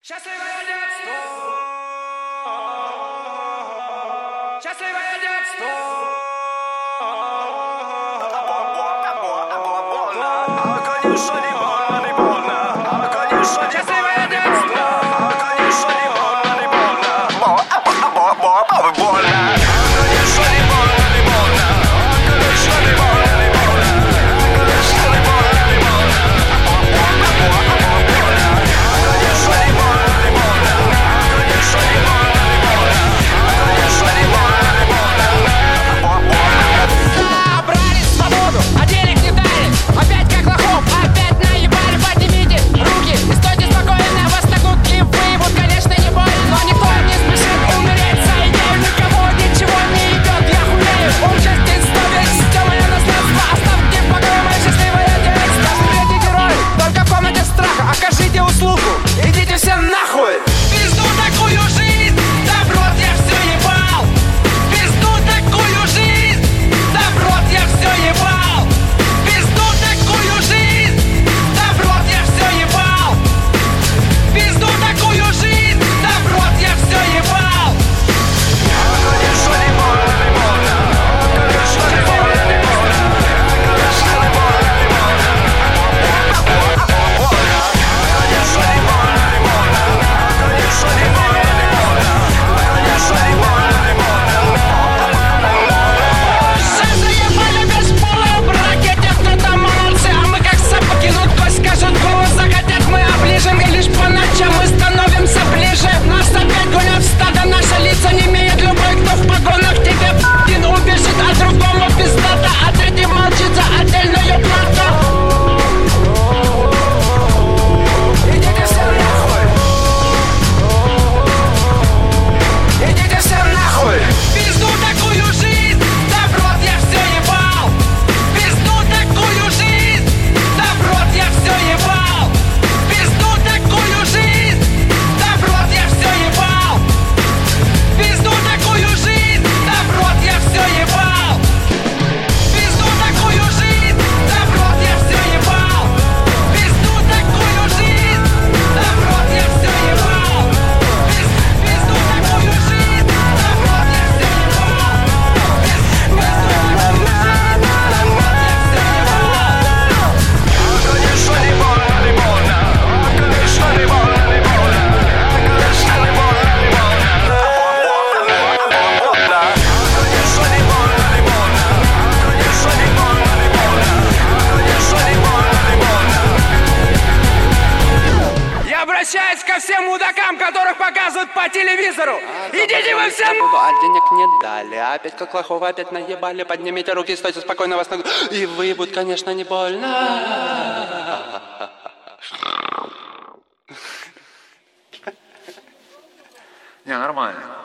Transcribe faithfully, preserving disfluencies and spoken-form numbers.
Счастливое детство! Счастливое детство! А конечно не больно, не больно. А конечно не Счастливое детство! А конечно не больно, не больно. Больно. Конечно не больно, не больно. Конечно не больно, не больно. Конечно не больно, не больно. Конечно не больно, не больно. Конечно не больно, не больно. Конечно не больно, не больно. Брали свободу, а денег не дали. Опять как лохов, опять наебали. Поднимите руки и стойте спокойно. Вас нагнут и выебут, конечно, не больно. Но никто не спешит умереть за идею. Никого ничего не идет, я хуею. Участь история, система и наследство. Оставьте в покое мое счастливое детство. Живете герой, только в комнате страха. Окажите услугу, идите все нахуй. Пизду такую жизнь, да в рот я все ебал. Пизду такую жизнь, да в рот я все ебал. Пизду такую жизнь, да в рот я все ебал. Пизду такую жизнь, да в рот я все ебал. Конечно не больно, не больно. Конечно не больно, не больно. Конечно не больно, не больно. Конечно не больно, не больно. Конечно не больно, не больно. Конечно не больно, не больно. Все заебали без пола в ракете, кто там молодцы. А мы как собаки, ну кто скажет, голос захотят. Мы оближем и лишь по ночам мы становимся ближе. Нас опять гонят в стадо, наши лица не имеют. Любой, кто в погонах, тебе один убежит, а другому пиздата, а третий молчит за отдельную плату. Идите все нахуй. Идите все нахуй. Пизду такую жизнь, да в рот я все ебал. Пизду такую жизнь, да в рот я все ебал. Пизду такую жизнь, да в рот я все ебал. Пизду такую жизнь, да в рот я все ебал. Пизду такую жизнь, да в рот я все ебал. Пизду такую жизнь, да в рот я все ебал. Пизду такую жизнь, да в рот я все ебал. Конечно не больно, не больно. Конечно не больно, не больно. Конечно не больно, не больно. Конечно не больно, не больно. Конечно не больно, не больно. Конечно не больно, не больно. Я обращаюсь ко всем мудакам, которых показывают по телевизору. Идите вы все буду, а денег не дали. Опять как лохов, опять наебали. Поднимите руки, стойте спокойно, вас нагнут. И выебут, конечно, не больно. Не, нормально.